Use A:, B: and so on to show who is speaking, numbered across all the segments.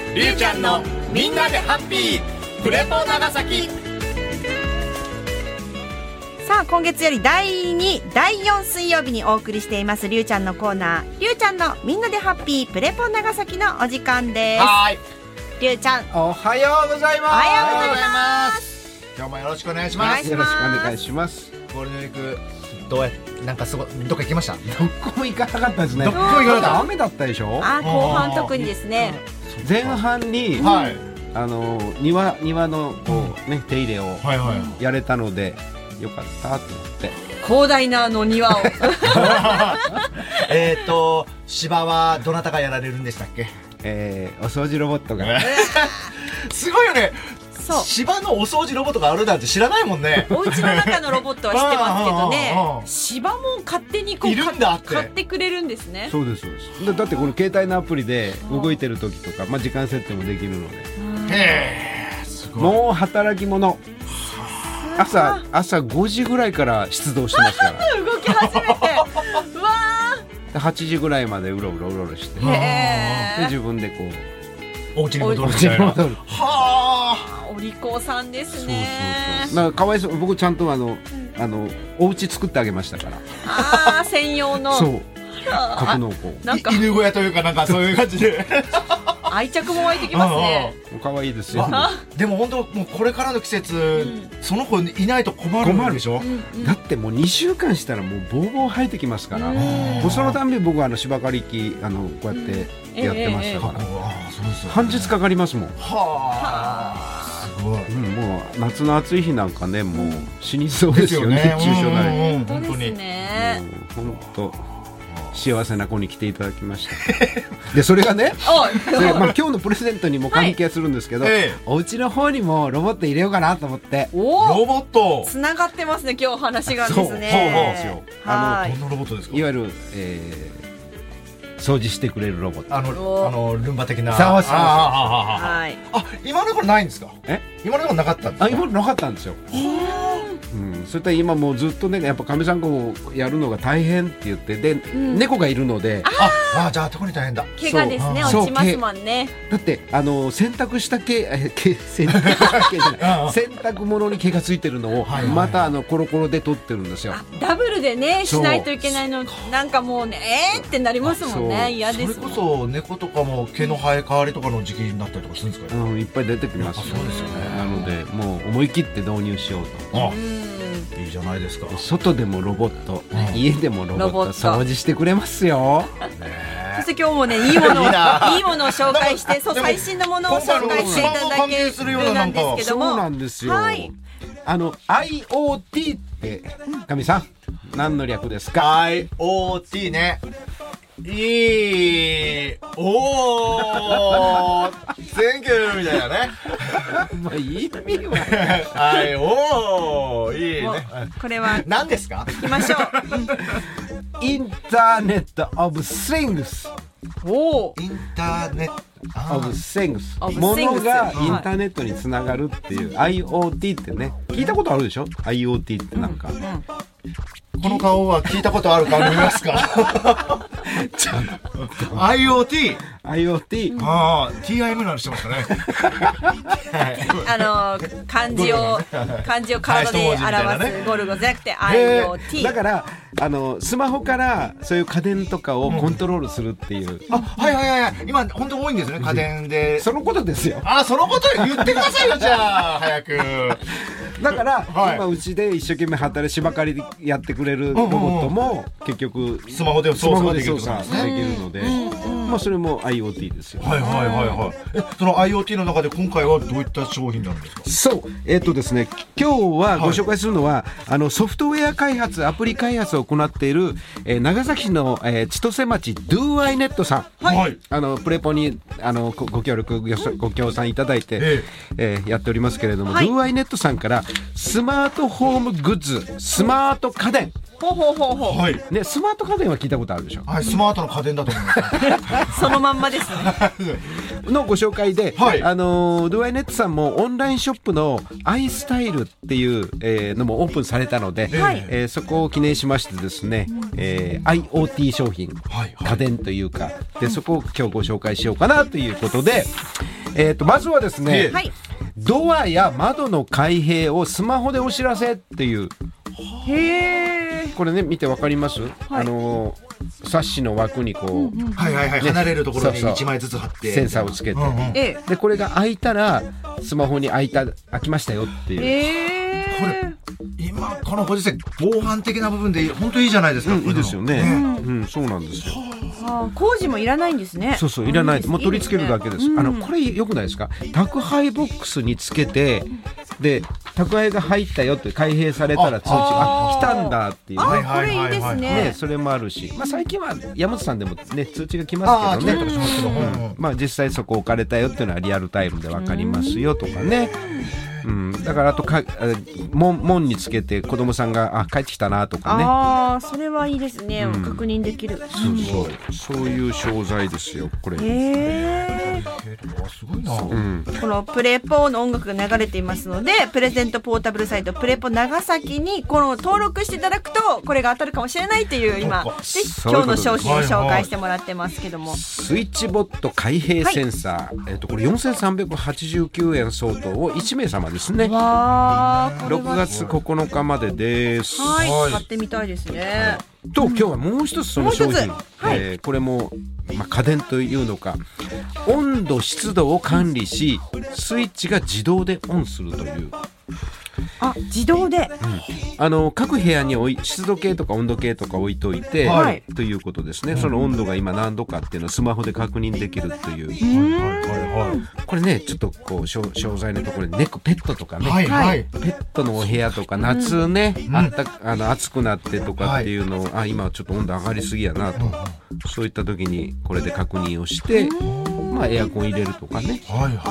A: りゅうちゃんのみんなでハッピープレポ長崎。
B: さあ今月より第2、第4水曜日にお送りしていますりゅうちゃんのコーナー、りゅうちゃんのみんなでハッピープレポ長崎のお時間です。
A: はい、
B: りゅうちゃん
C: おはようございます。
B: おはようございます。
A: 今日もよろしくお願いします。
C: よろしくお願いします。
A: ゴールデンウィークどっか行きました？
C: どこも行かなかったですね。
A: どこも行かなかった。
C: 雨だったでしょ。
B: 後半特にですね。
C: 前半に、
A: はい、
C: 庭のこう、ね、手入れをやれたのでよかったと思って。
B: 広大な庭を
A: 芝はどなたがやられるんでしたっけ？
C: お掃除ロボットが
A: すごいよね。
B: そう、
A: 芝のお掃除ロボットがあるなんて知らないもんね。
B: お家の中のロボットは知ってますけどね芝も勝手にこう
A: いるんだって
B: 買ってくれるんですね。
C: そうですそうです。だってこの携帯のアプリで動いてる時とか、時間設定もできるので、
A: すごい。
C: もう働き者。朝5時ぐらいから出動してますから
B: 動き始めてうわ
C: ー8時ぐらいまでうろうろしてで自分でこう
A: お家に戻るみたいな。は
B: あ、お利口さんですね。
C: そうなんかかわいそう。僕ちゃんとお家作ってあげましたから。
B: 専用の
C: そう格納庫、
A: 犬小屋というかなんかそういう感じで
B: 愛着も湧いてきますね。
C: 可愛いですよ。
A: でも本当もうこれからの季節、その子いないと困るでしょ。
C: だってもう2週間したらもうボーボー生えてきますから、もうそのたびに僕は芝刈り機こうやってやってましたから、半日かかりますもん。
A: はあ、すごい。
C: もう夏の暑い日なんかね、もう死にそうですよね。熱中症なり。
B: 本当ですね。
C: 本当幸せな子に来ていただきましたでそれがね今日のプレゼントにも関係するんですけど、お家の方にもロボット入れようかなと思って。
A: ロボット
B: つながってますね、今日話がですね。
A: どんなロボットですか？
C: いわゆる、掃除してくれるロボット、
A: ルンバ的な。今のところないんですか？今のところなかったんですか？
C: 今なかったんですよ。それと今もうずっとね、やっぱかみさんこをやるのが大変って言ってで、猫がいるので、
A: じゃあ特に大変だ。
B: 毛がですね落ちますもんね。
C: だって洗濯した洗濯物に毛がついてるのをまたコロコロで取ってるんですよ。
B: ダブルでねしないといけないの、なんかもうねってなりますもんね。嫌です。
A: それこそ猫とかも毛の生え変わりとかの時期になったりとかするんですか？
C: いっぱい出てきます。
A: そうですよね。
C: なのでもう思い切って導入しようと。
A: いいじゃないですか。
C: 外でもロボット、家でもロボット掃除してくれますよ。
B: そして今日もねいいものを紹介して、最新のものを紹介していただけるなんですけども、
C: そうなんですよ。IoT ってかみさん何の略ですか？
A: IoT ね。センキューみたいなね。
C: いい意味は
A: いいね。
B: これは
A: 何ですか？
B: 行きましょう。
C: インターネットオブシングス。
A: インターネット
C: オブシングス。ものがインターネットにつながるっていう IoT ってね、聞いたことあるでしょ？ IoT ってなんか。
A: この顔は聞いたことある顔見ますか？IoT。TIM なのしてますかね。
B: 漢字を体で表すゴルゴじゃなくて IoT。
C: だからスマホからそういう家電とかをコントロールするっていう。
A: 今本当多いんですね、家電で。
C: そのことですよ。
A: そのこと言ってくださいよ、じゃあ早く。
C: だから今うちで一生懸命芝刈りやってくれるロボットも結局
A: スマホで操作できる
C: ので、それも IoT ですよ。
A: その IoT の中で今回はどういった商品なんですか？
C: そうですね、今日はご紹介するのはソフトウェア開発、アプリ開発を行っている長崎市の千歳町 DoINet さん、プレポにご協力ご協賛いただいてやっておりますけれども、DoINet さんからスマートホームグッズ、スマート家電、ね、スマート家電は聞いたことあるでしょ？
A: スマートの家電だと思います
B: そのまんまですね
C: のご紹介で、DoINet さんもオンラインショップの iStyle っていうのもオープンされたので、そこを記念しましてですね、IoT 商品、家電というかで、そこを今日ご紹介しようかなということで、 まずはですね、
B: はい。
C: ドアや窓の開閉をスマホでお知らせっていう、
B: へー。
C: これね見てわかります？
B: はい
C: サッシの枠にこう、
A: はいはいはい、
C: ね
A: 離れるところに
C: そうそう
A: 1枚ずつ貼って
C: センサーをつけて、
B: え
C: でこれが開いたらスマホに開きましたよっていう、
B: え。
A: これ今このご時世防犯的な部分で本当いいじゃないですか。
C: いいですよね、
A: ね
C: そうなんですよ。
B: 工事もいらないんですね。
C: そうそういらない、もう取り付けるだけです。
B: うん
C: これ良くないですか？宅配ボックスにつけて、で宅配が入ったよって開閉されたら通知が来たんだっていうね。
B: これいいですね。
C: ね、それもあるし、最近は山本さんでもね通知が来ますけどね、実際そこ置かれたよっていうのはリアルタイムで分かりますよとかね、だからあと門につけて子供さんが帰ってきたなとかね。
B: ああ、それはいいですね、確認できる。
C: そういう商材ですよこれ。
A: すごいな。
B: このプレポの音楽が流れていますので、プレゼントポータブルサイトプレポ長崎にこの登録していただくとこれが当たるかもしれないっていう今今日の商品を紹介してもらってますけども、
C: スイッチボット開閉センサー、これ4389円相当を1名様ですね。
B: わー、これは
C: 6月9日までです。
B: はい、買ってみたいですね。
C: と今日はもう一つその商品、
B: もう一つ
C: これも、家電というのか、温度湿度を管理しスイッチが自動でオンするという。
B: 自動で、
C: 各部屋に湿度計とか温度計とか置いといて、ということですね。その温度が今何度かっていうのをスマホで確認できるという。これねちょっとこう商材のところにペットとかね、ペットのお部屋とか夏ね、暑くなってとかっていうのを、今ちょっと温度上がりすぎやなと、そういった時にこれで確認をして、エアコン入れるとかね。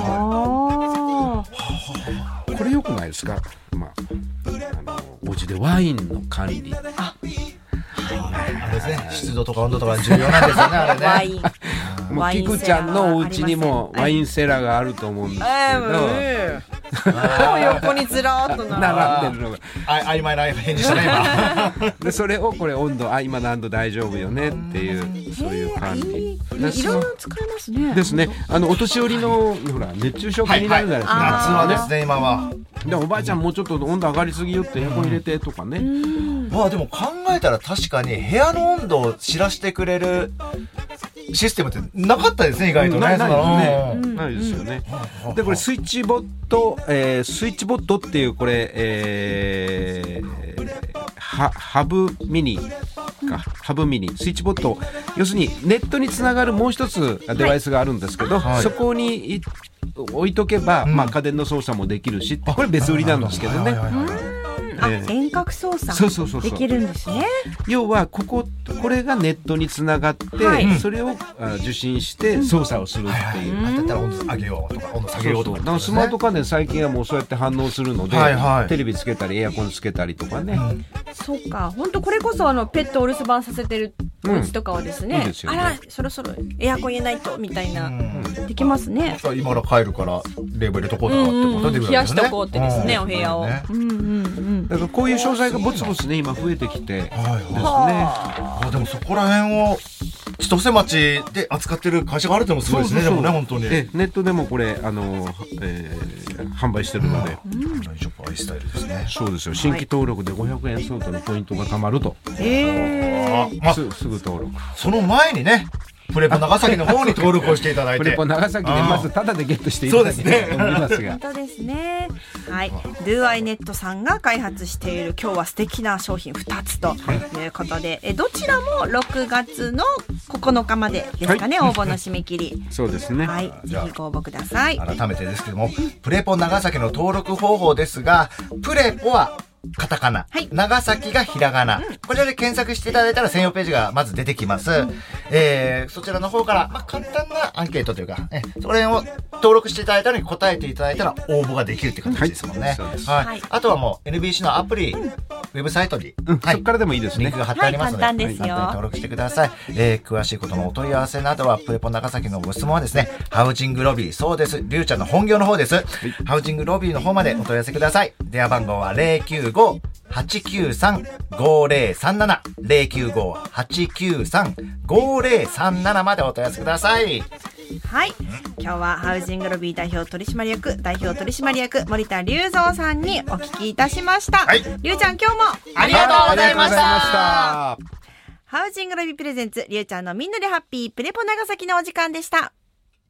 C: これ良くないですか？お家でワインの管理。
A: あれですね、湿度とか温度とか重要なんですよね、あれね。
B: ワイン。
C: もうキクちゃんのお家にもワインセラーがあると思うんですけど、
B: 横にずらーっと
C: 並んでるのが
A: 曖昧な返事したね今。
C: でそれをこれ温度今何度大丈夫よねっていうそういう管理。
B: いろいろ使えますね。
C: ですね。お年寄りのほら熱中症気になるじゃないですか。
A: 夏はですね今は。
C: でおばあちゃんもうちょっと温度上がりすぎよってエアコン入れてとかね。
A: でも考えたら確かに部屋の温度を知らせてくれるシステムってなかったですね、意外とね。
C: ないですよね。でこれスイッチボットっていうこれ、ハブミニスイッチボット、要するにネットにつながるもう一つデバイスがあるんですけど、そこに置いとけば、家電の操作もできるし、これ別売りなんですけどね。
B: 遠隔操作できるんですね。
C: 要はこれがネットにつながって、それを受信して操作をするっていう。
A: だったら温度上げようとか温度下げようとか。
C: だからスマート家電最近はもうそうやって反応するので、テレビつけたりエアコンつけたりとかね。
B: そうか、本当これこそペットお留守番させてるお家とかはですね、あらそろそろエアコン入れないとみたいな、できますね。
A: 今から帰るから冷房入れとこうとかってことで、
B: 冷やしとこうってですね、お部屋を。
C: だからこういう商材がぼつぼつね今増えてきてですね。
A: でもそこら辺を千歳町で扱ってる会社があるってのもすごいですね。でもね本当に
C: ネットでもこれ販売してるので、
A: ショップアイスタイルですね。
C: そうですよ。新規登録で500円相当のポイントが貯まると。すぐ登録。
A: その前にね、プレポ長崎の方に登録をしていただいて、
C: プレポ長崎でまずタダでゲットしていただきたいと思いますが。
B: 本当ですね。はい、DoINet さんが開発している今日は素敵な商品2つということで、どちらも6月の9日までですかね、応募の締め切り。
C: そうですね。
B: はい、ぜひご応募ください。
A: 改めてですけども、プレポ長崎の登録方法ですが、プレポはカタカナ、長崎がひらがな、こちらで検索していただいたら専用ページがまず出てきます。そちらの方から、簡単なアンケートというか、それを登録していただいたのに答えていただいたら応募ができるって形ですもんね。あとはもう NBC のアプリ、ウェブサイトに、
C: そこからでもいいですね。
A: リンクが貼ってありますので、
B: 簡単ですよ。
A: 登録してください。詳しいことのお問い合わせなどは、プレポ長崎のご質問はですね、ハウジングロビー、そうです、りゅうちゃんの本業の方です。ハウジングロビーの方までお問い合わせください。電話番号は095-893-5037 095-893-5037までお問い合わせください。
B: はい、今日はハウジングロビー代表取締役森田龍三さんにお聞きいたしました。龍ちゃん、今日も
A: ありがとうございました。
B: ハウジングロビープレゼンツ、龍ちゃんのみんなでハッピープレポ長崎のお時間でした。